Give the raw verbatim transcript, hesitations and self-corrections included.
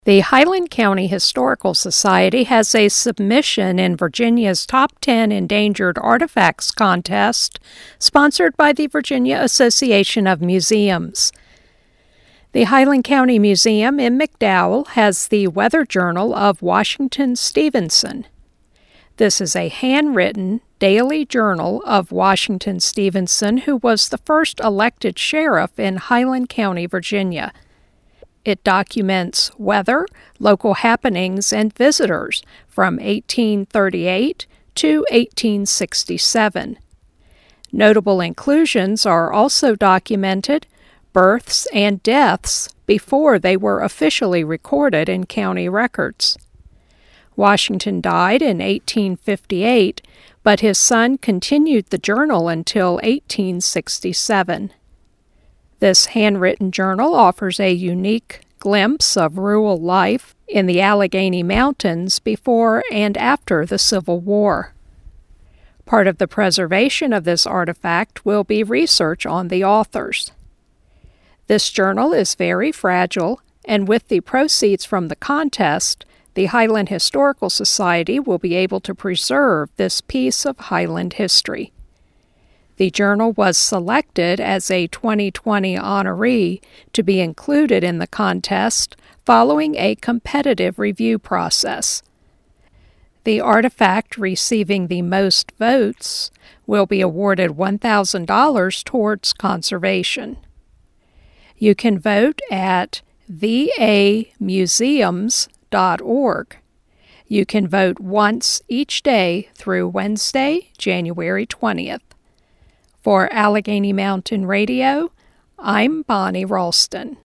The Highland County Historical Society has a submission in Virginia's Top ten Endangered Artifacts contest, sponsored by the Virginia Association of Museums. The Highland County Museum in McDowell has the Weather Journal of Washington Stevenson. This is a handwritten daily journal of Washington Stevenson, who was the first elected sheriff in Highland County, Virginia. It documents weather, local happenings, and visitors from eighteen thirty-eight to eighteen sixty-seven. Notable inclusions are also documented, births and deaths before they were officially recorded in county records. Washington died in eighteen fifty-eight, but his son continued the journal until eighteen sixty-seven. This handwritten journal offers a unique glimpse of rural life in the Allegheny Mountains before and after the Civil War. Part of the preservation of this artifact will be research on the authors. This journal is very fragile, and with the proceeds from the contest, the Highland Historical Society will be able to preserve this piece of Highland history. The journal was selected as a twenty twenty honoree to be included in the contest following a competitive review process. The artifact receiving the most votes will be awarded one thousand dollars towards conservation. You can vote at v a museums dot org. You can vote once each day through Wednesday, January twentieth. For Allegheny Mountain Radio, I'm Bonnie Ralston.